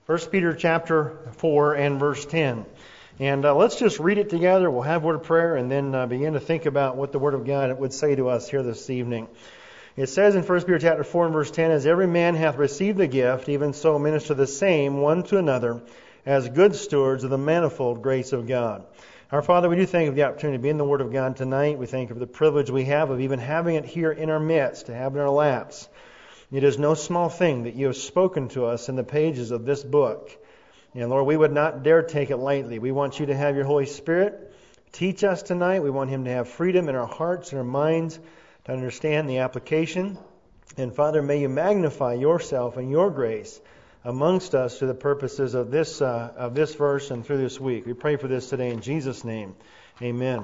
1 Peter chapter 4 and verse 10. And let's just read it together. We'll have a word of prayer and then begin to think about what the Word of God would say to us here this evening. It says in 1 Peter chapter 4 and verse 10, As every man hath received a gift, even so minister the same one to another, as good stewards of the manifold grace of God. Our Father, we do thank you for the opportunity to be in the Word of God tonight. We thank you for the privilege we have of even having it here in our midst, to have it in our laps. It is no small thing that you have spoken to us in the pages of this book. And Lord, we would not dare take it lightly. We want you to have your Holy Spirit teach us tonight. We want Him to have freedom in our hearts and our minds to understand the application. And Father, may you magnify yourself and your grace amongst us to the purposes of this verse and through this week. We pray for this today in Jesus' name. Amen.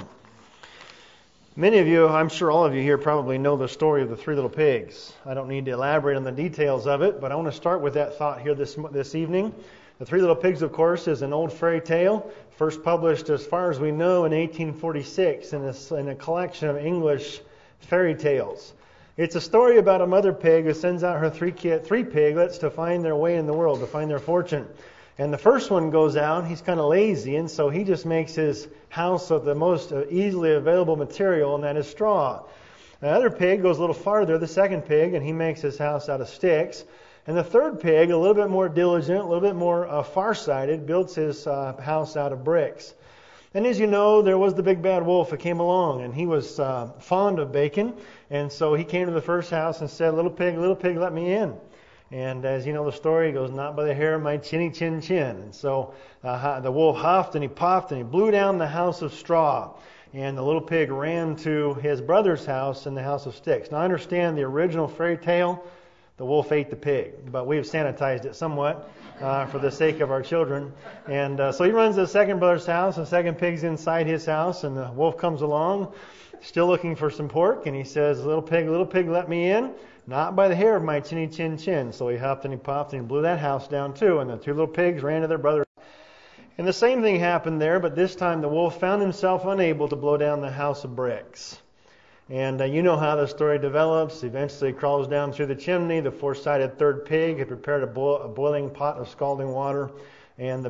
Many of you, I'm sure all of you here probably know the story of the three little pigs. I don't need to elaborate on the details of it, but I want to start with that thought here this evening. The Three Little Pigs, of course, is an old fairy tale, first published, as far as we know, in 1846 in a collection of English fairy tales. It's a story about a mother pig who sends out her three piglets to find their way in the world, to find their fortune. And the first one goes out, he's kind of lazy, and so he just makes his house of the most easily available material, and that is straw. The other pig goes a little farther, the second pig, and he makes his house out of sticks. And the third pig, a little bit more diligent, a little bit more farsighted, builds his house out of bricks. And as you know, there was the big bad wolf that came along, and he was fond of bacon. And so he came to the first house and said, little pig, let me in. And as you know the story, he goes, not by the hair of my chinny chin chin. And so the wolf huffed and he puffed and he blew down the house of straw. And the little pig ran to his brother's house in the house of sticks. Now I understand the original fairy tale, the wolf ate the pig, but we've sanitized it somewhat for the sake of our children. And so he runs to the second brother's house, and the second pig's inside his house, and the wolf comes along, still looking for some pork, and he says, little pig, let me in, not by the hair of my chinny chin chin. So he huffed and he puffed and he blew that house down too, and the two little pigs ran to their brother. And the same thing happened there, but this time the wolf found himself unable to blow down the house of bricks. And you know how the story develops. Eventually he crawls down through the chimney. The four-sided third pig had prepared a boiling pot of scalding water, and the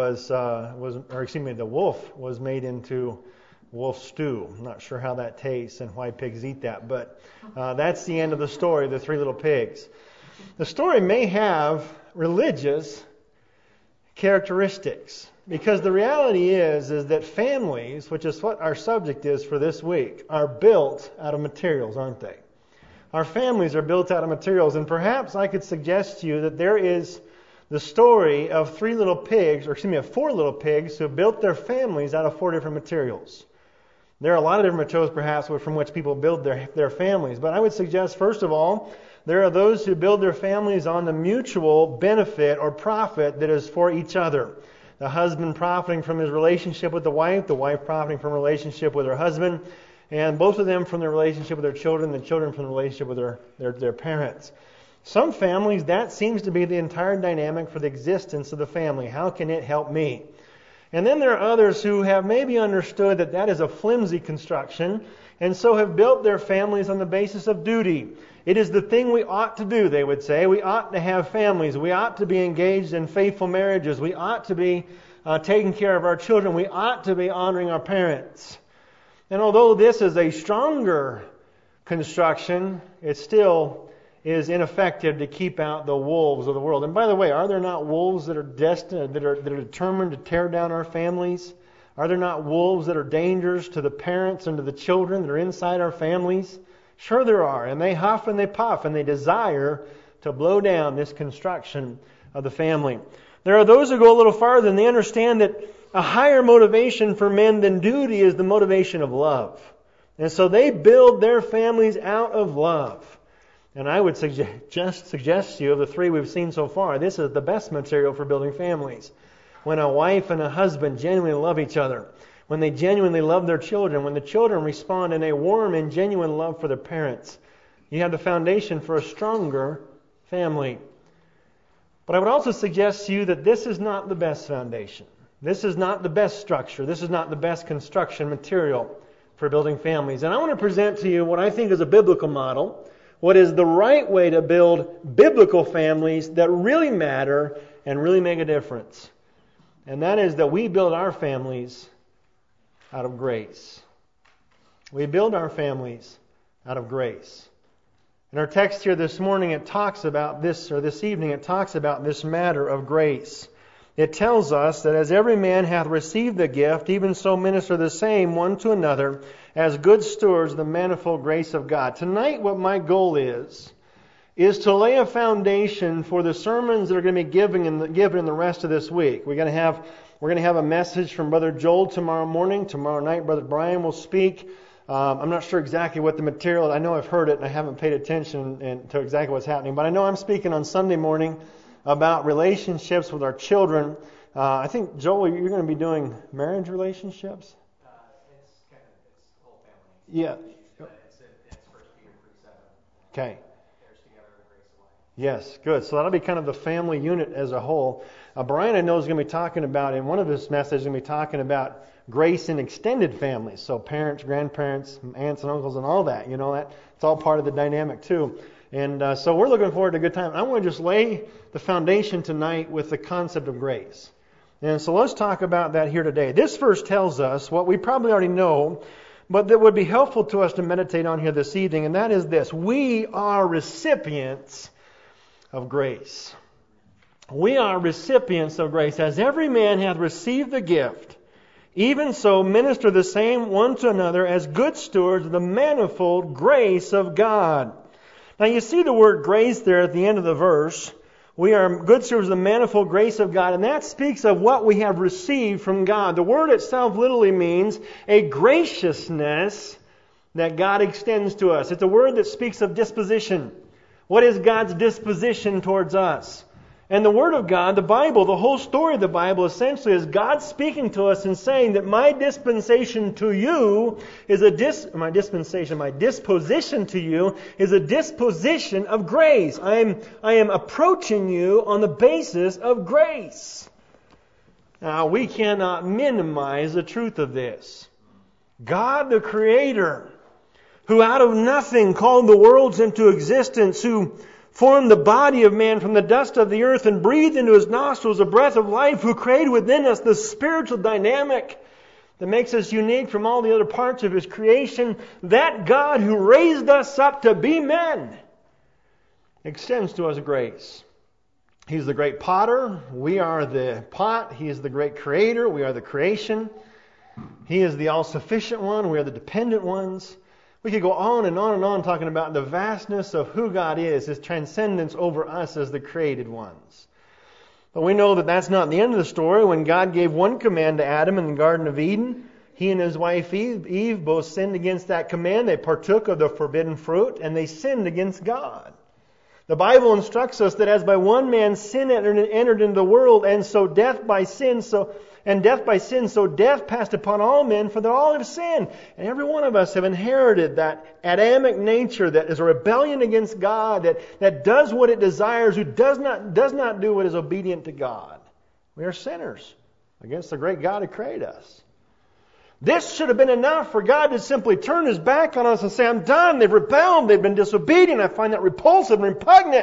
wolf was made into wolf stew. I'm not sure how that tastes and why pigs eat that, but that's the end of the story, the three little pigs. The story may have religious characteristics, because the reality is that families, which is what our subject is for this week, are built out of materials, aren't they? Our families are built out of materials, and perhaps I could suggest to you that there is the story of four little pigs who built their families out of four different materials. There are a lot of different materials perhaps from which people build their families, but I would suggest first of all, there are those who build their families on the mutual benefit or profit that is for each other. The husband profiting from his relationship with the wife profiting from a relationship with her husband, and both of them from their relationship with their children, the children from the relationship with their parents. Some families, that seems to be the entire dynamic for the existence of the family. How can it help me? And then there are others who have maybe understood that is a flimsy construction, and so have built their families on the basis of duty. It is the thing we ought to do, they would say. We ought to have families. We ought to be engaged in faithful marriages. We ought to be taking care of our children. We ought to be honoring our parents. And although this is a stronger construction, it still is ineffective to keep out the wolves of the world. And by the way, are there not wolves that are destined, that are determined to tear down our families? Are there not wolves that are dangers to the parents and to the children that are inside our families? Sure there are, and they huff and they puff and they desire to blow down this construction of the family. There are those who go a little farther and they understand that a higher motivation for men than duty is the motivation of love. And so they build their families out of love. And I would suggest to you, of the three we've seen so far, this is the best material for building families. When a wife and a husband genuinely love each other, when they genuinely love their children, when the children respond in a warm and genuine love for their parents, you have the foundation for a stronger family. But I would also suggest to you that this is not the best foundation. This is not the best structure. This is not the best construction material for building families. And I want to present to you what I think is a biblical model, what is the right way to build biblical families that really matter and really make a difference. And that is that we build our families out of grace. We build our families out of grace. In our text here this morning, it talks about this, or this evening, it talks about this matter of grace. It tells us that as every man hath received the gift, even so minister the same one to another, as good stewards of the manifold grace of God. Tonight, what my goal is to lay a foundation for the sermons that are going to be given in the rest of this week. We're going to have a message from Brother Joel tomorrow morning. Tomorrow night, Brother Brian will speak. I'm not sure exactly what the material. I know I've heard it, and I haven't paid attention to exactly what's happening. But I know I'm speaking on Sunday morning about relationships with our children. I think, Joel, you're going to be doing marriage relationships? It's the whole family. Yeah. It's 1 Peter 3:7. Okay. Heirs together in the grace of life. Yes, good. So that'll be kind of the family unit as a whole. Brian, I know, is going to be talking about, in one of his messages, going to be talking about grace in extended families. So parents, grandparents, aunts and uncles and all that. You know, it's all part of the dynamic too. And so we're looking forward to a good time. I want to just lay the foundation tonight with the concept of grace. And so let's talk about that here today. This verse tells us what we probably already know, but that would be helpful to us to meditate on here this evening, and that is this. We are recipients of grace. We are recipients of grace. As every man hath received the gift, even so minister the same one to another as good stewards of the manifold grace of God. Now you see the word grace there at the end of the verse. We are good stewards of the manifold grace of God, and that speaks of what we have received from God. The word itself literally means a graciousness that God extends to us. It's a word that speaks of disposition. What is God's disposition towards us? And the Word of God, the Bible, the whole story of the Bible essentially is God speaking to us and saying that my dispensation to you is my disposition to you is a disposition of grace. I am approaching you on the basis of grace. Now, we cannot minimize the truth of this. God, the Creator, who out of nothing called the worlds into existence, who formed the body of man from the dust of the earth and breathed into his nostrils a breath of life, who created within us the spiritual dynamic that makes us unique from all the other parts of His creation, that God who raised us up to be men extends to us grace. He's the great potter. We are the pot. He is the great creator. We are the creation. He is the all-sufficient one. We are the dependent ones. We could go on and on and on talking about the vastness of who God is, His transcendence over us as the created ones. But we know that that's not the end of the story. When God gave one command to Adam in the Garden of Eden, he and his wife Eve both sinned against that command. They partook of the forbidden fruit, and they sinned against God. The Bible instructs us that as by one man sin entered into the world, and so death by sin, so death passed upon all men, for that all have sinned. And every one of us have inherited that Adamic nature that is a rebellion against God, that does what it desires, who does not do what is obedient to God. We are sinners against the great God who created us. This should have been enough for God to simply turn His back on us and say, I'm done. They've rebelled. They've been disobedient. I find that repulsive and repugnant.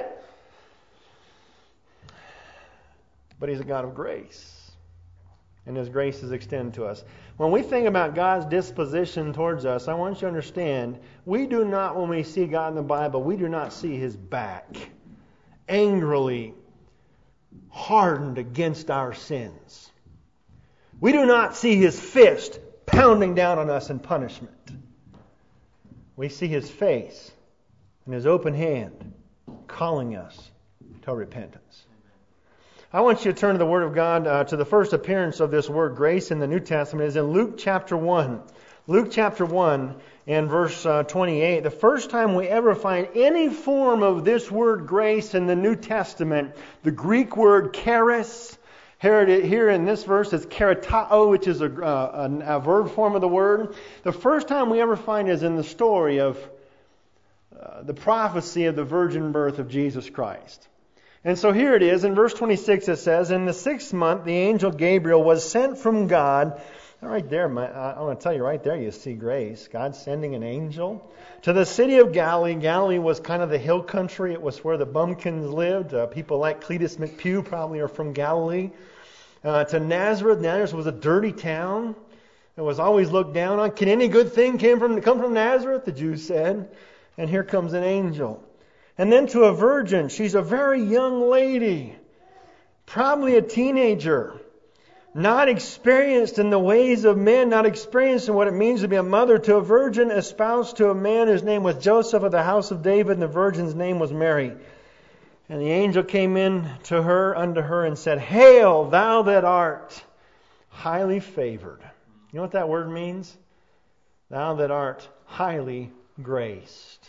But He's a God of grace. And His grace is extended to us. When we think about God's disposition towards us, I want you to understand, we do not, when we see God in the Bible, we do not see His back angrily hardened against our sins. We do not see His fist pounding down on us in punishment. We see His face and His open hand calling us to repentance. I want you to turn to the Word of God, to the first appearance of this word grace in the New Testament. It is in Luke chapter 1. Luke chapter 1 and verse 28. The first time we ever find any form of this word grace in the New Testament, the Greek word charis. Here in this verse is charitao, which is a verb form of the word. The first time we ever find it is in the story of the prophecy of the virgin birth of Jesus Christ. And so here it is, in verse 26 it says, in the 6th month the angel Gabriel was sent from God Right there, I want to tell you right there, you see grace. God sending an angel to the city of Galilee. Galilee was kind of the hill country. It was where the bumpkins lived. People like Cletus McPugh probably are from Galilee. To Nazareth. Nazareth was a dirty town. It was always looked down on. Can any good thing come from Nazareth? The Jews said. And here comes an angel. And then to a virgin. She's a very young lady. Probably a teenager. Not experienced in the ways of men, not experienced in what it means to be a mother, to a virgin espoused to a man whose name was Joseph of the house of David, and the virgin's name was Mary. And the angel came in to her, unto her, and said, Hail, thou that art highly favored. You know what that word means? Thou that art highly graced.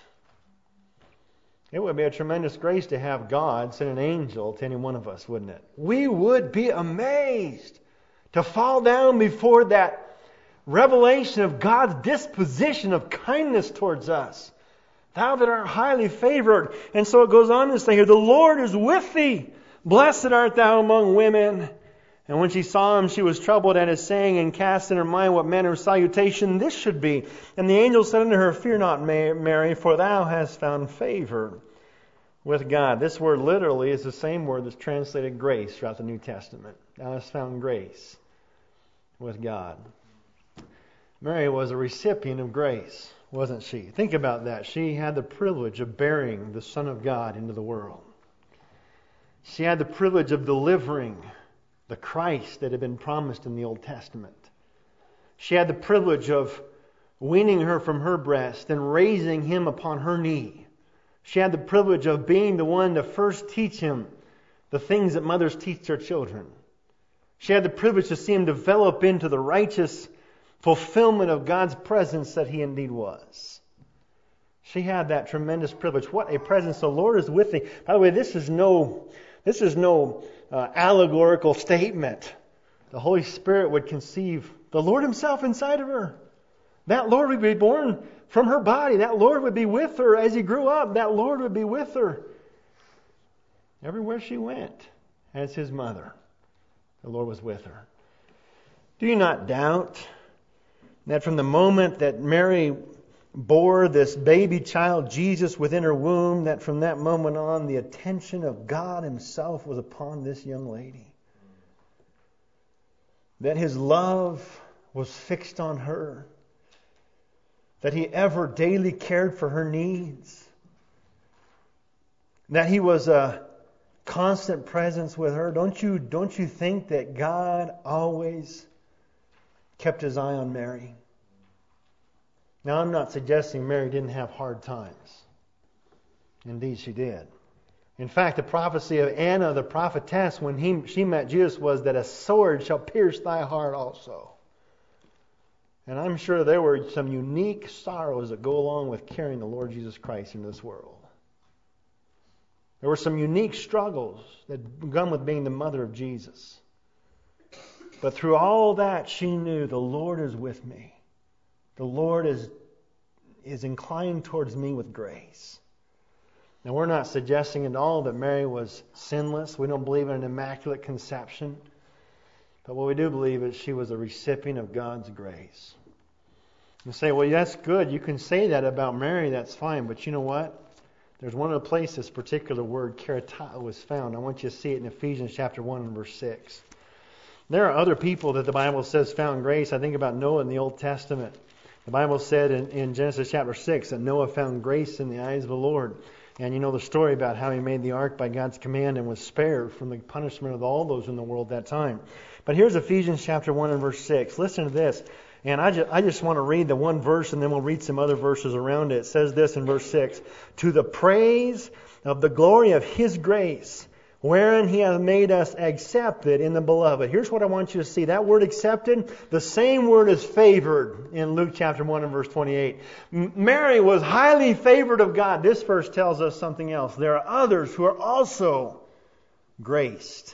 It would be a tremendous grace to have God send an angel to any one of us, wouldn't it? We would be amazed to fall down before that revelation of God's disposition of kindness towards us. Thou that art highly favored. And so it goes on to say here, the Lord is with thee. Blessed art thou among women. And when she saw him, she was troubled at his saying, and cast in her mind what manner of salutation this should be. And the angel said unto her, Fear not, Mary, for thou hast found favor with God. This word literally is the same word that's translated grace throughout the New Testament. Thou hast found grace with God. Mary was a recipient of grace, wasn't she? Think about that. She had the privilege of bearing the Son of God into the world. She had the privilege of delivering the Christ that had been promised in the Old Testament. She had the privilege of weaning her from her breast and raising him upon her knee. She had the privilege of being the one to first teach him the things that mothers teach their children. She had the privilege to see him develop into the righteous fulfillment of God's presence that he indeed was. She had that tremendous privilege. What a presence. The Lord is with thee. By the way, this is no allegorical statement. The Holy Spirit would conceive the Lord himself inside of her. That Lord would be born from her body. That Lord would be with her as he grew up. That Lord would be with her everywhere she went as his mother. The Lord was with her. Do you not doubt that from the moment that Mary bore this baby child, Jesus, within her womb, that from that moment on, the attention of God himself was upon this young lady? That his love was fixed on her? That he ever daily cared for her needs? That he was a constant presence with her? Don't you think that God always kept his eye on Mary? Now, I'm not suggesting Mary didn't have hard times. Indeed, she did. In fact, the prophecy of Anna, the prophetess, when she met Jesus, was that a sword shall pierce thy heart also. And I'm sure there were some unique sorrows that go along with carrying the Lord Jesus Christ into this world. There were some unique struggles that began with being the mother of Jesus. But through all that, she knew the Lord is with me. The Lord is inclined towards me with grace. Now, we're not suggesting at all that Mary was sinless. We don't believe in an immaculate conception. But what we do believe is she was a recipient of God's grace. You say, well, that's good. You can say that about Mary. That's fine. But you know what? There's one of the places this particular word, karatao, was found. I want you to see it in Ephesians chapter 1 and verse 6. There are other people that the Bible says found grace. I think about Noah in the Old Testament. The Bible said in Genesis chapter 6 that Noah found grace in the eyes of the Lord. And you know the story about how he made the ark by God's command and was spared from the punishment of all those in the world at that time. But here's Ephesians chapter 1 and verse 6. Listen to this. And I just want to read the one verse and then we'll read some other verses around it. It says this in verse 6. To the praise of the glory of his grace, wherein he hath made us accepted in the beloved. Here's what I want you to see. That word accepted, the same word is favored in Luke chapter 1 and verse 28. Mary was highly favored of God. This verse tells us something else. There are others who are also graced,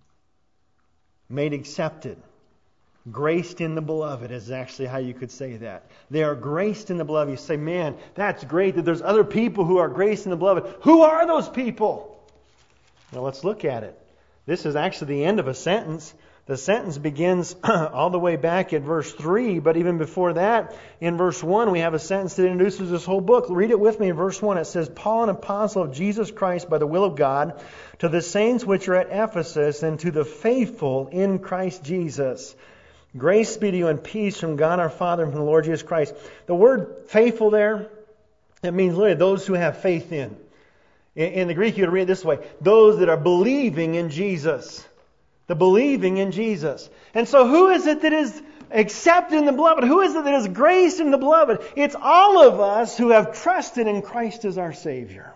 made accepted. Graced in the beloved is actually how you could say that. They are graced in the beloved. You say, man, that's great that there's other people who are graced in the beloved. Who are those people? Well, let's look at it. This is actually the end of a sentence. The sentence begins all the way back at verse 3, but even before that, in verse 1, we have a sentence that introduces this whole book. Read it with me in verse 1. It says, Paul, an apostle of Jesus Christ by the will of God, to the saints which are at Ephesus, and to the faithful in Christ Jesus. Grace be to you and peace from God our Father and from the Lord Jesus Christ. The word faithful there, it means literally those who have faith in. In the Greek, you would read it this way: those that are believing in Jesus. The believing in Jesus. And so who is it that is accepted in the beloved? Who is it that is graced in the beloved? It's all of us who have trusted in Christ as our Savior.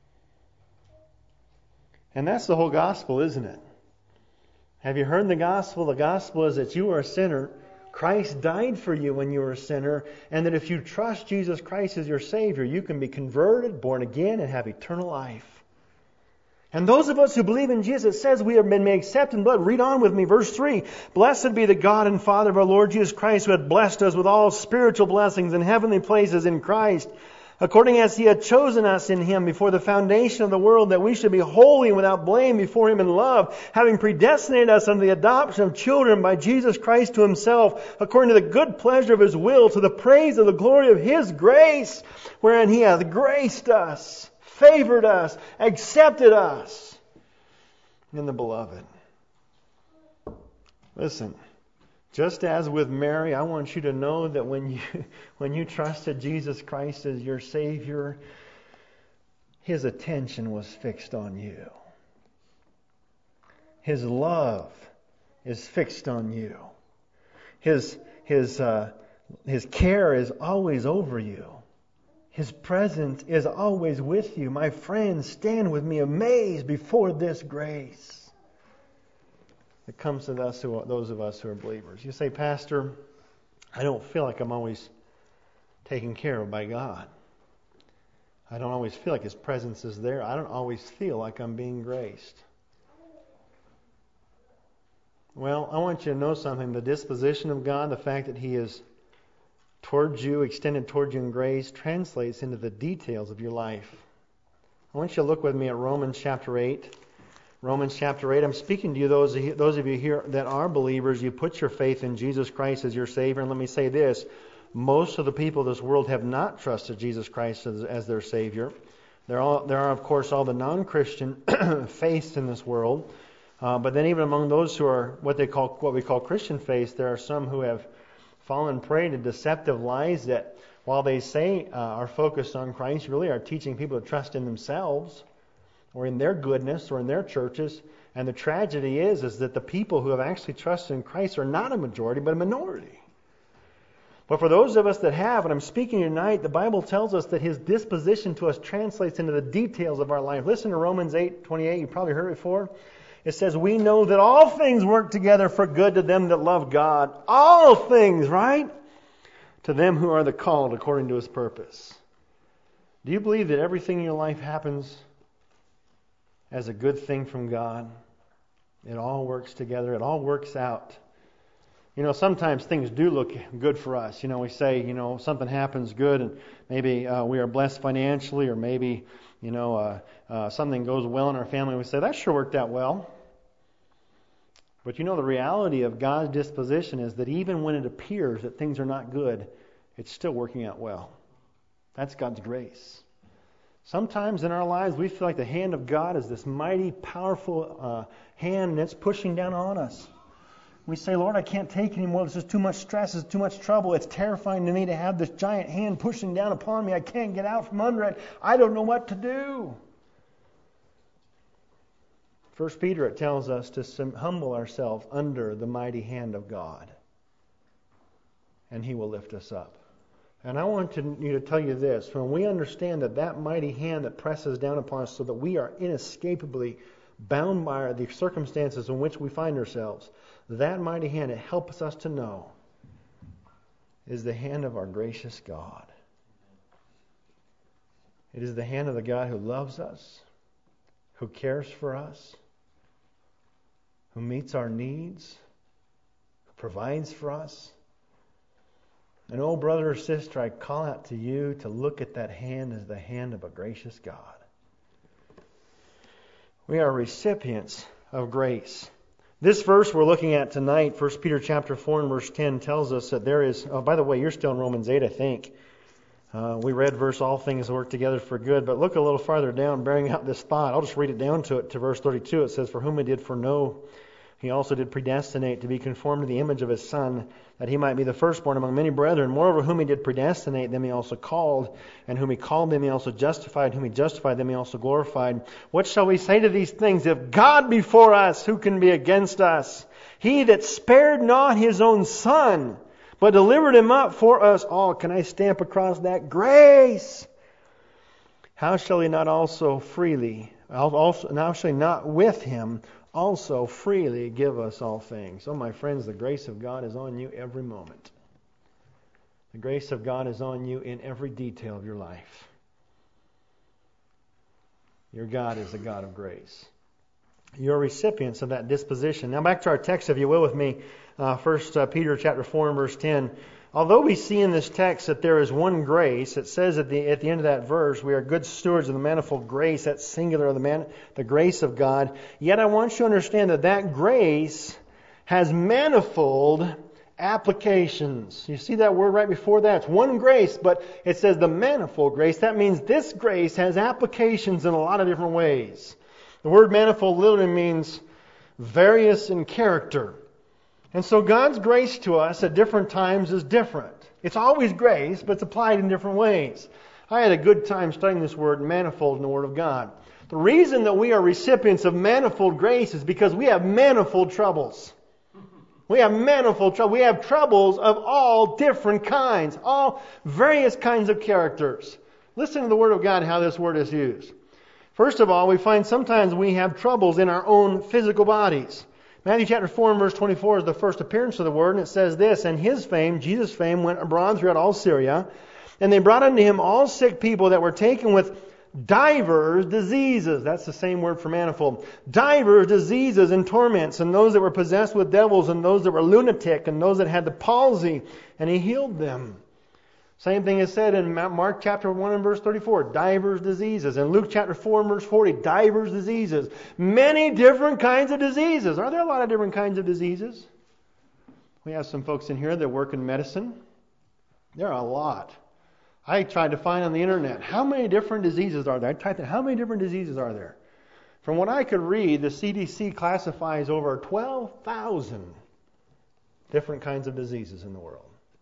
And that's the whole gospel, isn't it? Have you heard the gospel? The gospel is that you are a sinner. Christ died for you when you were a sinner. And that if you trust Jesus Christ as your Savior, you can be converted, born again, and have eternal life. And those of us who believe in Jesus, it says we have been made accepted in blood. Read on with me, verse 3. Blessed be the God and Father of our Lord Jesus Christ, who hath blessed us with all spiritual blessings in heavenly places in Christ, according as He had chosen us in Him before the foundation of the world, that we should be holy and without blame before Him in love, having predestinated us unto the adoption of children by Jesus Christ to Himself, according to the good pleasure of His will, to the praise of the glory of His grace, wherein He hath graced us, favored us, accepted us in the beloved. Listen, just as with Mary, I want you to know that when you trusted Jesus Christ as your Savior, His attention was fixed on you. His love is fixed on you. His care is always over you. His presence is always with you. My friends, stand with me amazed before this grace that comes to us, those of us who are believers. You say, Pastor, I don't feel like I'm always taken care of by God. I don't always feel like His presence is there. I don't always feel like I'm being graced. Well, I want you to know something. The disposition of God, the fact that He is towards you, extended towards you in grace, translates into the details of your life. I want you to look with me at Romans chapter 8. Romans chapter 8. I'm speaking to you, those of you here that are believers. You put your faith in Jesus Christ as your Savior. And let me say this. Most of the people of this world have not trusted Jesus Christ as their Savior. There are, of course, all the non-Christian faiths in this world. But then even among those who are what we call Christian faiths, there are some who have fallen prey to deceptive lies that, while they say are focused on Christ, really are teaching people to trust in themselves or in their goodness or in their churches. And the tragedy is that the people who have actually trusted in Christ are not a majority, but a minority. But for those of us that have, and I'm speaking tonight, the Bible tells us that His disposition to us translates into the details of our life. Listen to Romans 8:28. You probably heard it before. It says, we know that all things work together for good to them that love God. All things, right? To them who are the called according to His purpose. Do you believe that everything in your life happens as a good thing from God? It all works together. It all works out. You know, sometimes things do look good for us. You know, we say, something happens good and maybe we are blessed financially, or maybe, something goes well in our family. We say, that sure worked out well. But the reality of God's disposition is that even when it appears that things are not good, it's still working out well. That's God's grace. Sometimes in our lives we feel like the hand of God is this mighty, powerful hand, and it's pushing down on us. We say, Lord, I can't take any more. This is too much stress. This is too much trouble. It's terrifying to me to have this giant hand pushing down upon me. I can't get out from under it. I don't know what to do. 1 Peter, it tells us to humble ourselves under the mighty hand of God, and He will lift us up. And I want you to tell you this. When we understand that mighty hand that presses down upon us so that we are inescapably bound by the circumstances in which we find ourselves, that mighty hand, it helps us to know, is the hand of our gracious God. It is the hand of the God who loves us, who cares for us, who meets our needs, who provides for us. And oh, brother or sister, I call out to you to look at that hand as the hand of a gracious God. We are recipients of grace. This verse we're looking at tonight, 1 Peter chapter 4 and verse 10, tells us that there is... Oh, by the way, you're still in Romans 8, I think. We read verse, all things work together for good. But look a little farther down, bearing out this thought. I'll just read it down to verse 32. It says, for whom He did foreknow, He also did predestinate to be conformed to the image of His Son, that He might be the firstborn among many brethren. Moreover, whom He did predestinate, them He also called. And whom He called, them He also justified. Whom He justified, them He also glorified. What shall we say to these things? If God be for us, who can be against us? He that spared not His own Son, but delivered Him up for us all. Can I stamp across that? Grace! How shall He not also freely, how shall He not with Him also freely give us all things? Oh, my friends, the grace of God is on you every moment. The grace of God is on you in every detail of your life. Your God is a God of grace. You're recipients of that disposition. Now back to our text, if you will, with me. 1 Peter chapter 4 and verse 10. Although we see in this text that there is one grace, it says at the end of that verse, we are good stewards of the manifold grace, that's singular, the grace of God. Yet I want you to understand that grace has manifold applications. You see that word right before that? It's one grace, but it says the manifold grace. That means this grace has applications in a lot of different ways. The word manifold literally means various in character. And so God's grace to us at different times is different. It's always grace, but it's applied in different ways. I had a good time studying this word manifold in the Word of God. The reason that we are recipients of manifold grace is because we have manifold troubles. We have manifold trouble. We have troubles of all different kinds, all various kinds of characters. Listen to the Word of God, how this word is used. First of all, we find sometimes we have troubles in our own physical bodies. Matthew chapter 4 and verse 24 is the first appearance of the word, and it says this, and His fame, Jesus' fame, went abroad throughout all Syria, and they brought unto Him all sick people that were taken with divers diseases. That's the same word for manifold. Divers diseases and torments, and those that were possessed with devils, and those that were lunatic, and those that had the palsy, and He healed them. Same thing is said in Mark chapter 1 and verse 34, divers diseases. In Luke chapter 4 and verse 40, divers diseases. Many different kinds of diseases. Are there a lot of different kinds of diseases? We have some folks in here that work in medicine. There are a lot. I tried to find on the internet, how many different diseases are there? I typed in, how many different diseases are there? From what I could read, the CDC classifies over 12,000 different kinds of diseases in the world.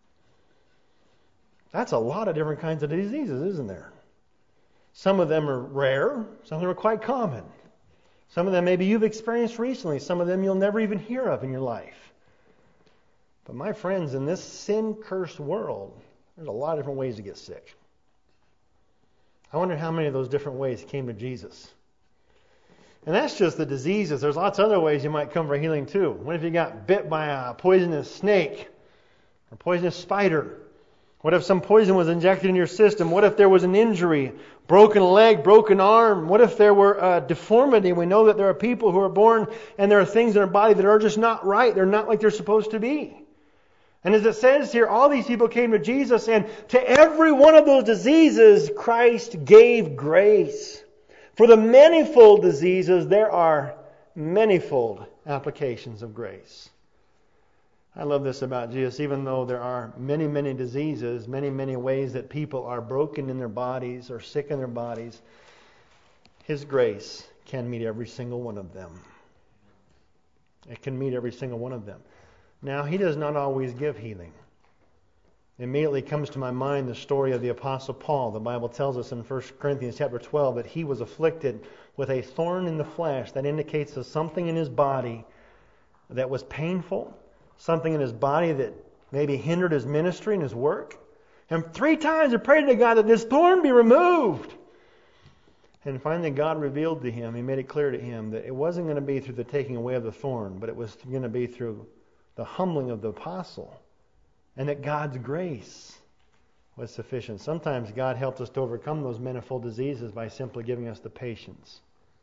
That's a lot of different kinds of diseases, isn't there? Some of them are rare. Some of them are quite common. Some of them maybe you've experienced recently. Some of them you'll never even hear of in your life. But my friends, in this sin-cursed world, there's a lot of different ways to get sick. I wonder how many of those different ways came to Jesus. And that's just the diseases. There's lots of other ways you might come for healing too. What if you got bit by a poisonous snake or poisonous spider? What if some poison was injected in your system? What if there was an injury, broken leg, broken arm? What if there were a deformity? We know that there are people who are born and there are things in their body that are just not right. They're not like they're supposed to be. And as it says here, all these people came to Jesus, and to every one of those diseases, Christ gave grace. For the manifold diseases, there are manifold applications of grace. I love this about Jesus. Even though there are many, many diseases, many, many ways that people are broken in their bodies or sick in their bodies, His grace can meet every single one of them. It can meet every single one of them. Now, He does not always give healing. Immediately comes to my mind the story of the Apostle Paul. The Bible tells us in 1 Corinthians chapter 12 that he was afflicted with a thorn in the flesh. That indicates that something in his body that was painful, something in his body that maybe hindered his ministry and his work. And 3 times he prayed to God that this thorn be removed. And finally God revealed to him, He made it clear to him that it wasn't going to be through the taking away of the thorn, but it was going to be through the humbling of the apostle. And that God's grace was sufficient. Sometimes God helps us to overcome those manifold diseases by simply giving us the patience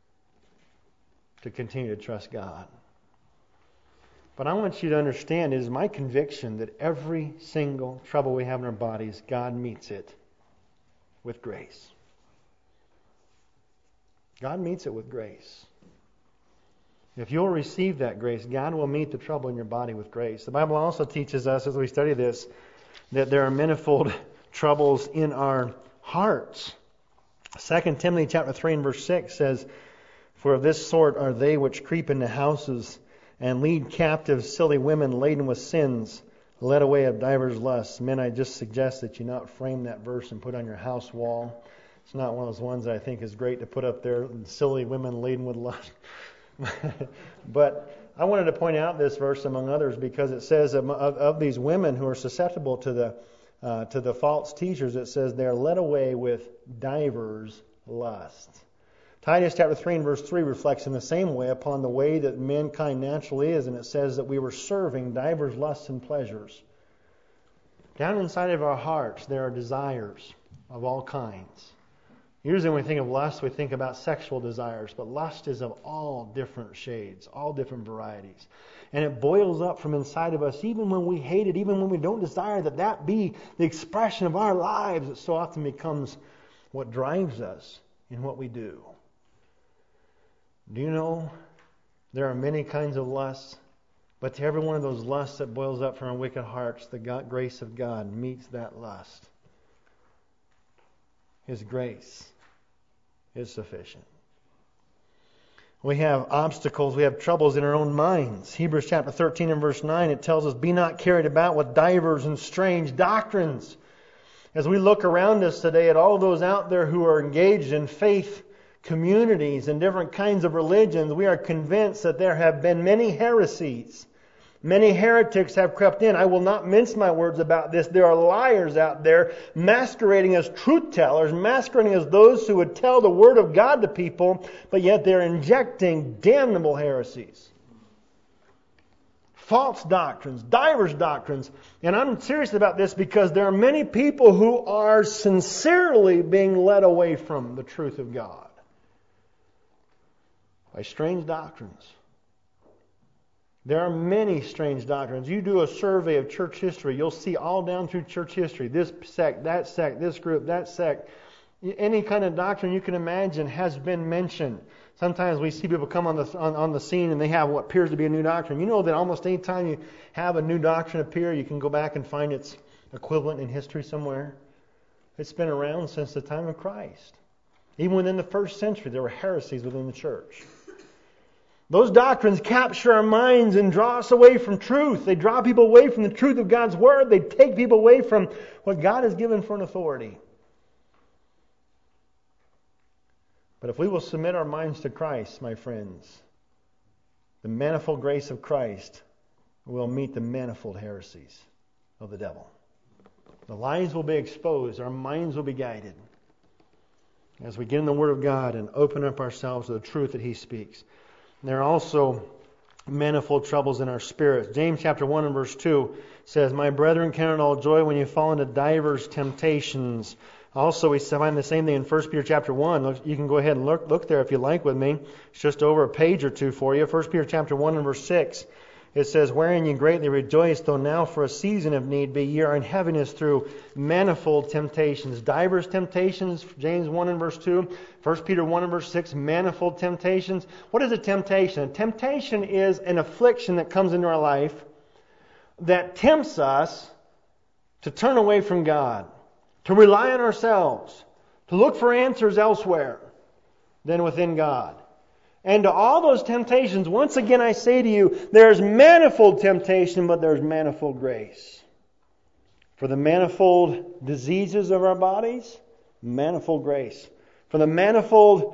to continue to trust God. But I want you to understand, it is my conviction that every single trouble we have in our bodies, God meets it with grace. God meets it with grace. If you'll receive that grace, God will meet the trouble in your body with grace. The Bible also teaches us, as we study this, that there are manifold troubles in our hearts. 2 Timothy chapter 3 and verse 6 says, "For of this sort are they which creep into houses, and lead captive silly women laden with sins, led away of divers lusts." Men, I just suggest that you not frame that verse and put on your house wall. It's not one of those ones that I think is great to put up there, silly women laden with lust. But I wanted to point out this verse among others because it says of these women who are susceptible to the false teachers, it says they are led away with divers lusts. Titus chapter 3 and verse 3 reflects in the same way upon the way that mankind naturally is, and it says that we were serving divers lusts and pleasures. Down inside of our hearts there are desires of all kinds. Usually when we think of lust, we think about sexual desires, but lust is of all different shades, all different varieties. And it boils up from inside of us, even when we hate it, even when we don't desire that be the expression of our lives. It so often becomes what drives us in what we do. Do you know there are many kinds of lusts, but to every one of those lusts that boils up from our wicked hearts, the grace of God meets that lust. His grace is sufficient. We have obstacles, we have troubles in our own minds. Hebrews chapter 13 and verse 9, it tells us, "Be not carried about with divers and strange doctrines." As we look around us today at all those out there who are engaged in faith communities and different kinds of religions, we are convinced that there have been many heresies. Many heretics have crept in. I will not mince my words about this. There are liars out there masquerading as truth tellers, masquerading as those who would tell the Word of God to people, but yet they're injecting damnable heresies. False doctrines, divers doctrines. And I'm serious about this because there are many people who are sincerely being led away from the truth of God by strange doctrines. There are many strange doctrines. You do a survey of church history, you'll see all down through church history, this sect, this group, that sect. Any kind of doctrine you can imagine has been mentioned. Sometimes we see people come on the scene and they have what appears to be a new doctrine. You know that almost any time you have a new doctrine appear, you can go back and find its equivalent in history somewhere. It's been around since the time of Christ. Even within the first century, there were heresies within the church. Those doctrines capture our minds and draw us away from truth. They draw people away from the truth of God's Word. They take people away from what God has given for an authority. But if we will submit our minds to Christ, my friends, the manifold grace of Christ will meet the manifold heresies of the devil. The lies will be exposed. Our minds will be guided as we get in the Word of God and open up ourselves to the truth that He speaks. There are also manifold troubles in our spirits. James chapter 1 and verse 2 says, "My brethren, count it all joy when you fall into divers temptations." Also, we find the same thing in 1 Peter chapter 1. You can go ahead and look there if you like with me. It's just over a page or two for you. 1 Peter chapter 1 and verse 6. It says, "Wherein ye greatly rejoice, though now for a season of need be, ye are in heaviness through manifold temptations." Divers temptations, James 1 and verse 2. 1 Peter 1 and verse 6, manifold temptations. What is a temptation? A temptation is an affliction that comes into our life that tempts us to turn away from God, to rely on ourselves, to look for answers elsewhere than within God. And to all those temptations, once again I say to you, there's manifold temptation, but there's manifold grace. For the manifold diseases of our bodies, manifold grace. For the manifold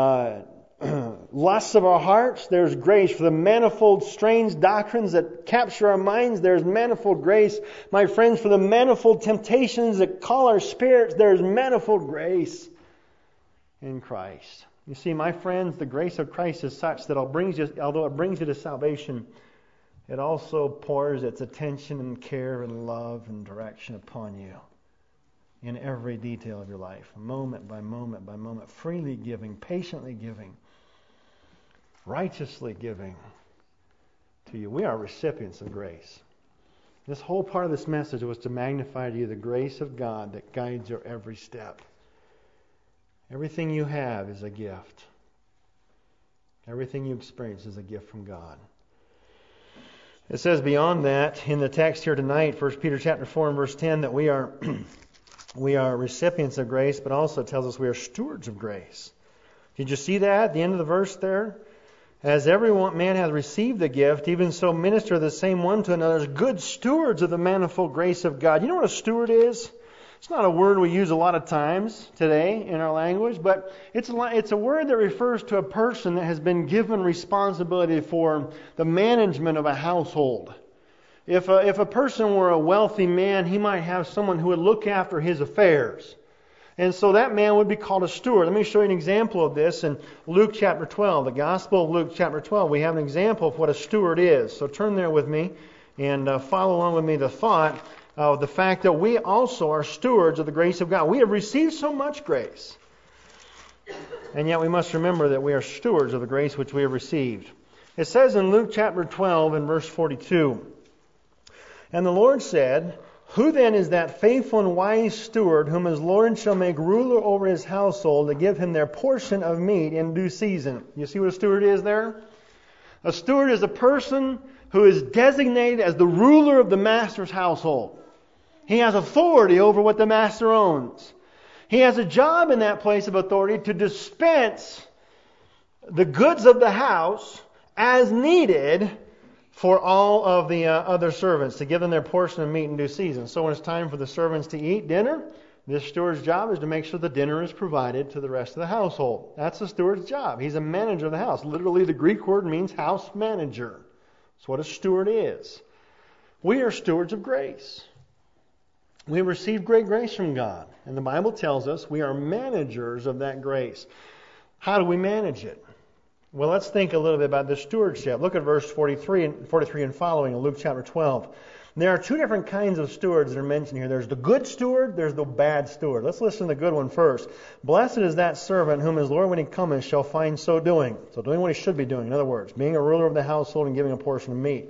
lusts of our hearts, there's grace. For the manifold strange doctrines that capture our minds, there's manifold grace. My friends, for the manifold temptations that call our spirits, there's manifold grace in Christ. You see, my friends, the grace of Christ is such that although it brings you to salvation, it also pours its attention and care and love and direction upon you in every detail of your life, moment by moment by moment, freely giving, patiently giving, righteously giving to you. We are recipients of grace. This whole part of this message was to magnify to you the grace of God that guides your every step. Everything you have is a gift. Everything you experience is a gift from God. It says beyond that in the text here tonight, 1 Peter chapter 4 and verse 10, that we are we are recipients of grace, but also it tells us we are stewards of grace. Did you see that at the end of the verse there? As every man hath received the gift, even so minister the same one to another as good stewards of the manifold grace of God. You know what a steward is? It's not a word we use a lot of times today in our language, but it's a word that refers to a person that has been given responsibility for the management of a household. If a person were a wealthy man, he might have someone who would look after his affairs. And so that man would be called a steward. Let me show you an example of this in Luke chapter 12. The Gospel of Luke chapter 12. We have an example of what a steward is. So turn there with me and follow along with me the thought of the fact that we also are stewards of the grace of God. We have received so much grace. And yet we must remember that we are stewards of the grace which we have received. It says in Luke chapter 12 and verse 42, And the Lord said, Who then is that faithful and wise steward whom his Lord shall make ruler over his household to give him their portion of meat in due season? You see what a steward is there? A steward is a person who is designated as the ruler of the master's household. He has authority over what the master owns. He has a job in that place of authority to dispense the goods of the house as needed for all of the other servants, to give them their portion of meat in due season. So when it's time for the servants to eat dinner, this steward's job is to make sure the dinner is provided to the rest of the household. That's the steward's job. He's a manager of the house. Literally, the Greek word means house manager. That's what a steward is. We are stewards of grace. We have received great grace from God. And the Bible tells us we are managers of that grace. How do we manage it? Well, let's think a little bit about the stewardship. Look at verse 43 and following in Luke chapter 12. There are two different kinds of stewards that are mentioned here. There's the good steward, there's the bad steward. Let's listen to the good one first. Blessed is that servant whom his Lord when he cometh shall find so doing. So doing what he should be doing. In other words, being a ruler of the household and giving a portion of meat.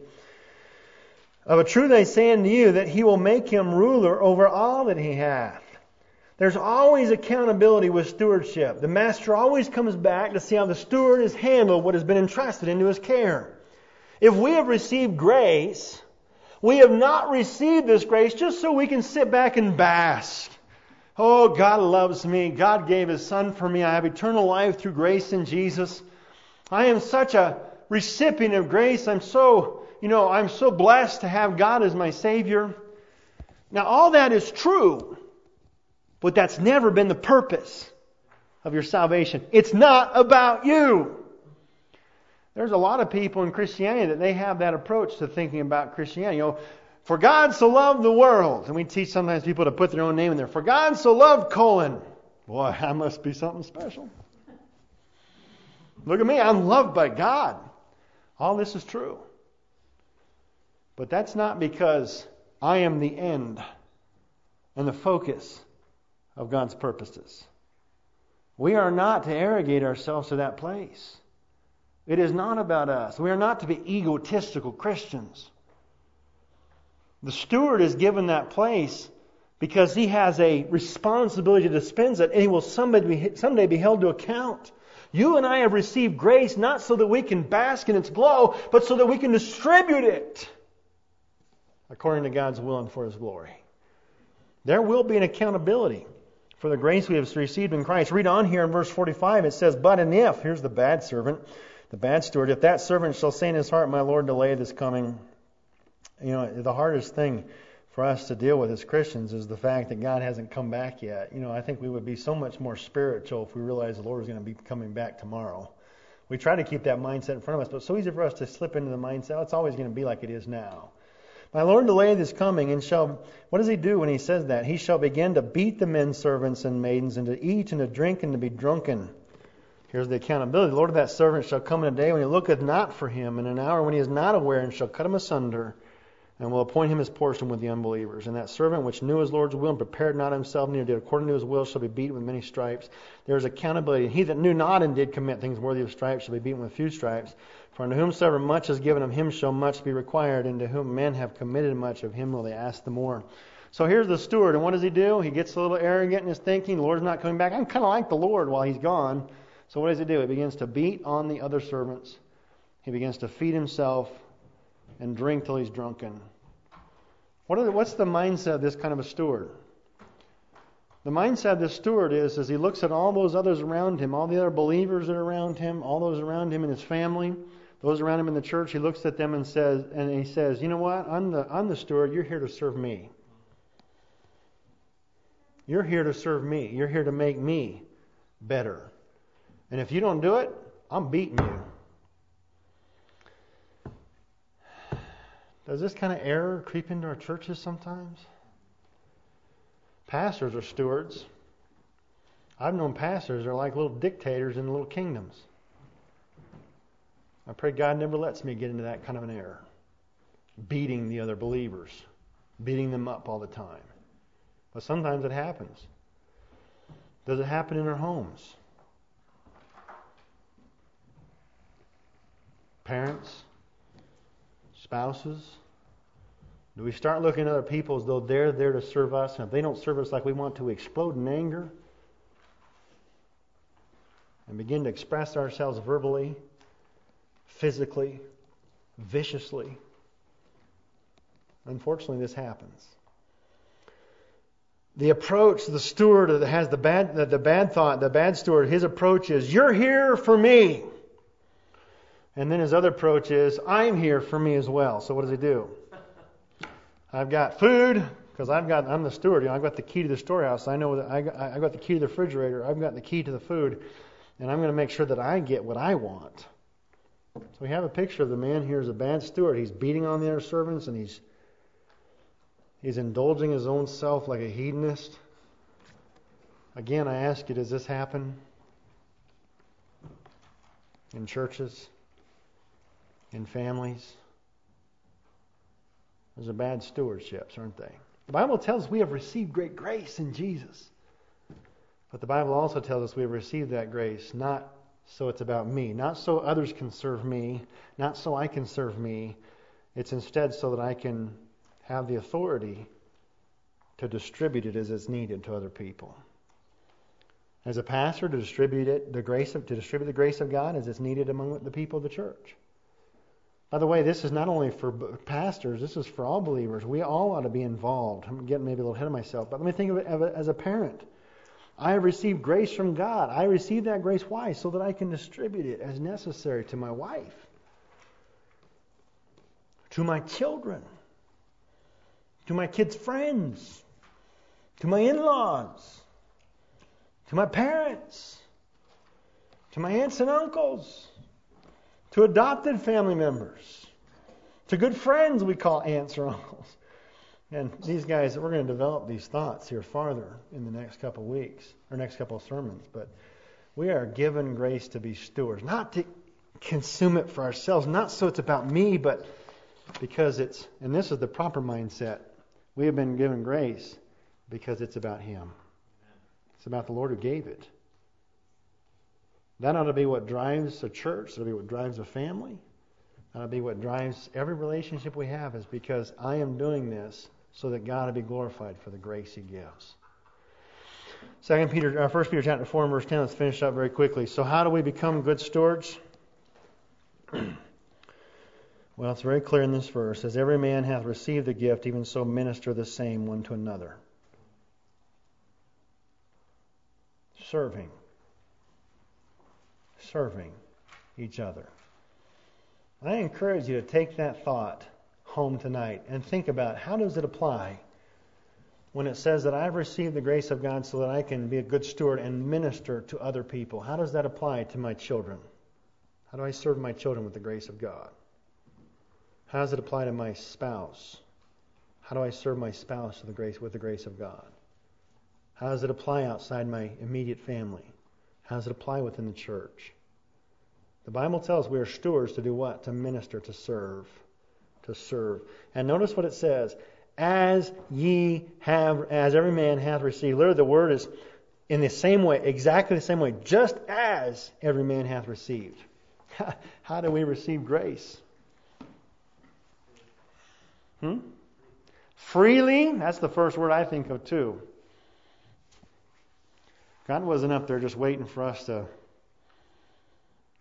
Of a truth I say unto you that he will make him ruler over all that he hath. There's always accountability with stewardship. The master always comes back to see how the steward has handled what has been entrusted into his care. If we have received grace, we have not received this grace just so we can sit back and bask. Oh, God loves me. God gave His Son for me. I have eternal life through grace in Jesus. I am such a recipient of grace. I'm so blessed to have God as my Savior. Now, all that is true, but that's never been the purpose of your salvation. It's not about you. There's a lot of people in Christianity that they have that approach to thinking about Christianity. For God so loved the world. And we teach sometimes people to put their own name in there. For God so loved colon. Boy, I must be something special. Look at me, I'm loved by God. All this is true. But that's not because I am the end and the focus of God's purposes. We are not to arrogate ourselves to that place. It is not about us. We are not to be egotistical Christians. The steward is given that place because he has a responsibility to dispense it, and he will someday be held to account. You and I have received grace not so that we can bask in its glow, but so that we can distribute it according to God's will and for His glory. There will be an accountability for the grace we have received in Christ. Read on here in verse 45. It says, But and if, here's the bad servant, the bad steward, if that servant shall say in his heart, My Lord, delay this coming. The hardest thing for us to deal with as Christians is the fact that God hasn't come back yet. I think we would be so much more spiritual if we realized the Lord is going to be coming back tomorrow. We try to keep that mindset in front of us, but it's so easy for us to slip into the mindset, it's always going to be like it is now. My Lord delay this coming, and what does He do when He says that? He shall begin to beat the men servants and maidens, and to eat and to drink and to be drunken. Here's the accountability. The Lord of that servant shall come in a day when he looketh not for him, in an hour when he is not aware, and shall cut him asunder, and will appoint him his portion with the unbelievers. And that servant which knew his Lord's will and prepared not himself, neither did according to his will, shall be beaten with many stripes. There is accountability. And he that knew not and did commit things worthy of stripes shall be beaten with few stripes. For unto whomsoever much is given of him shall much be required, and to whom men have committed much of him will they ask the more. So here's the steward, and what does he do? He gets a little arrogant in his thinking. The Lord's not coming back. I'm kind of like the Lord while He's gone. So what does he do? He begins to beat on the other servants. He begins to feed himself and drink till he's drunken. What's the mindset of this kind of a steward? The mindset of this steward is, as he looks at all those others around him, all the other believers that are around him, all those around him in his family, those around him in the church, he looks at them and he says, you know what? I'm the steward. You're here to serve me. You're here to serve me. You're here to make me better. And if you don't do it, I'm beating you. Does this kind of error creep into our churches sometimes? Pastors are stewards. I've known pastors are like little dictators in little kingdoms. I pray God never lets me get into that kind of an error. Beating the other believers. Beating them up all the time. But sometimes it happens. Does it happen in our homes? Parents? Spouses? Do we start looking at other people as though they're there to serve us, and if they don't serve us like we want to, we explode in anger and begin to express ourselves verbally, physically, viciously? Unfortunately, this happens. The approach, the steward that has the bad thought, the bad steward, his approach is, you're here for me. And then his other approach is, I'm here for me as well. So what does he do? I've got food, because I'm the steward. I've got the key to the storehouse. I know that I got the key to the refrigerator. I've got the key to the food. And I'm going to make sure that I get what I want. So we have a picture of the man here as a bad steward. He's beating on the other servants, and he's indulging his own self like a hedonist. Again, I ask you, does this happen in churches? In families? Those are bad stewardships, aren't they? The Bible tells us we have received great grace in Jesus. But the Bible also tells us we have received that grace not so it's about me, not so others can serve me, not so I can serve me. It's instead so that I can have the authority to distribute it as it's needed to other people. As a pastor, to distribute the grace of God as it's needed among the people of the church. By the way, this is not only for pastors, this is for all believers. We all ought to be involved. I'm getting maybe a little ahead of myself, but let me think of it as a parent. I have received grace from God. I receive that grace. Why? So that I can distribute it as necessary to my wife, to my children, to my kids' friends, to my in-laws, to my parents, to my aunts and uncles, to adopted family members, to good friends we call aunts or uncles. And these guys, we're going to develop these thoughts here farther in the next couple of weeks, or next couple of sermons. But we are given grace to be stewards, not to consume it for ourselves, not so it's about me, but because and this is the proper mindset, we have been given grace because it's about Him. It's about the Lord who gave it. That ought to be what drives a church. That ought to be what drives a family. That ought to be what drives every relationship we have, is because I am doing this so that God will be glorified for the grace He gives. 1 Peter chapter 4 and verse 10. Let's finish up very quickly. So how do we become good stewards? Well, it's very clear in this verse. As every man hath received the gift, even so minister the same one to another. Serving each other. I encourage you to take that thought home tonight and think about, how does it apply when it says that I've received the grace of God so that I can be a good steward and minister to other people? How does that apply to my children? How do I serve my children with the grace of God? How does it apply to my spouse? How do I serve my spouse with the grace of God? How does it apply outside my immediate family? How does it apply within the church? The Bible tells we are stewards to do what? To minister, to serve. To serve. And notice what it says. As every man hath received. Literally the word is in the same way, exactly the same way. Just as every man hath received. How do we receive grace? Freely. That's the first word I think of too. God wasn't up there just waiting for us to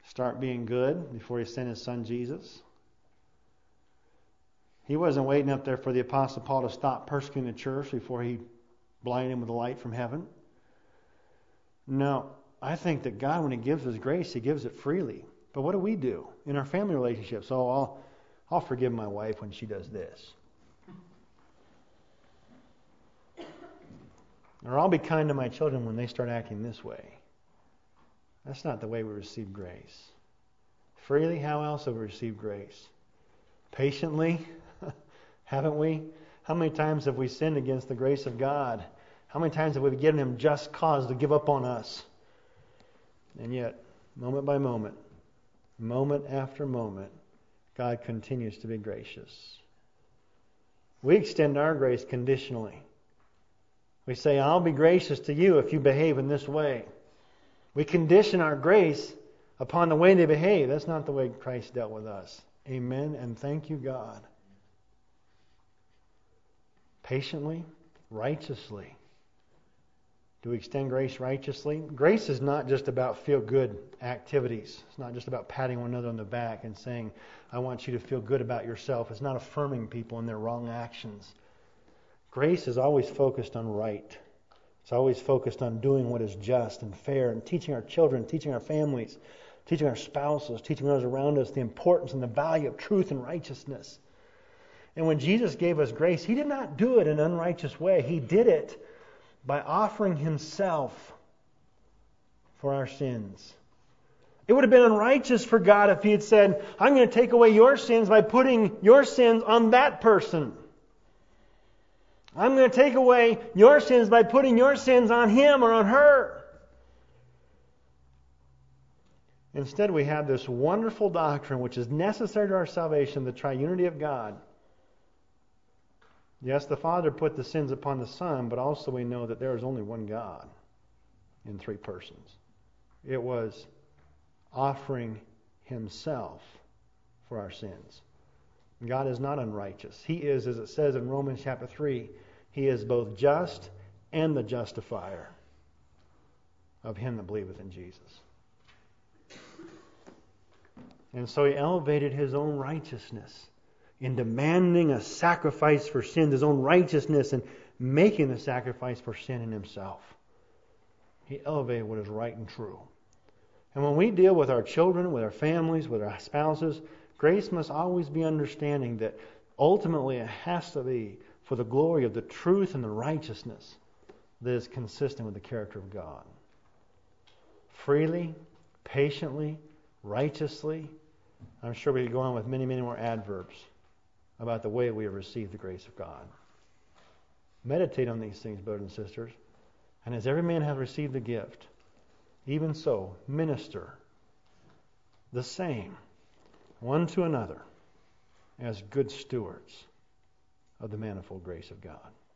start being good before He sent His Son Jesus. He wasn't waiting up there for the Apostle Paul to stop persecuting the church before He blinded him with the light from heaven. No, I think that God, when He gives His grace, He gives it freely. But what do we do in our family relationships? Oh, I'll forgive my wife when she does this. Or I'll be kind to my children when they start acting this way. That's not the way we receive grace. Freely, how else have we received grace? Patiently, haven't we? How many times have we sinned against the grace of God? How many times have we given Him just cause to give up on us? And yet, moment by moment, moment after moment, God continues to be gracious. We extend our grace conditionally. We say, I'll be gracious to you if you behave in this way. We condition our grace upon the way they behave. That's not the way Christ dealt with us. Amen, and thank you, God. Patiently, righteously. Do we extend grace righteously? Grace is not just about feel-good activities. It's not just about patting one another on the back and saying, I want you to feel good about yourself. It's not affirming people in their wrong actions. Grace is always focused on right. It's always focused on doing what is just and fair and teaching our children, teaching our families, teaching our spouses, teaching those around us the importance and the value of truth and righteousness. And when Jesus gave us grace, He did not do it in an unrighteous way. He did it by offering Himself for our sins. It would have been unrighteous for God if He had said, I'm going to take away your sins by putting your sins on that person. I'm going to take away your sins by putting your sins on him or on her. Instead, we have this wonderful doctrine which is necessary to our salvation, the triunity of God. Yes, the Father put the sins upon the Son, but also we know that there is only one God in three persons. It was offering Himself for our sins. God is not unrighteous. He is, as it says in Romans chapter 3, He is both just and the justifier of him that believeth in Jesus. And so He elevated His own righteousness in demanding a sacrifice for sin, His own righteousness and making the sacrifice for sin in Himself. He elevated what is right and true. And when we deal with our children, with our families, with our spouses, grace must always be understanding that ultimately it has to be for the glory of the truth and the righteousness that is consistent with the character of God. Freely, patiently, righteously. I'm sure we could go on with many, many more adverbs about the way we have received the grace of God. Meditate on these things, brothers and sisters. And as every man hath received the gift, even so minister the same one to another as good stewards of the manifold grace of God.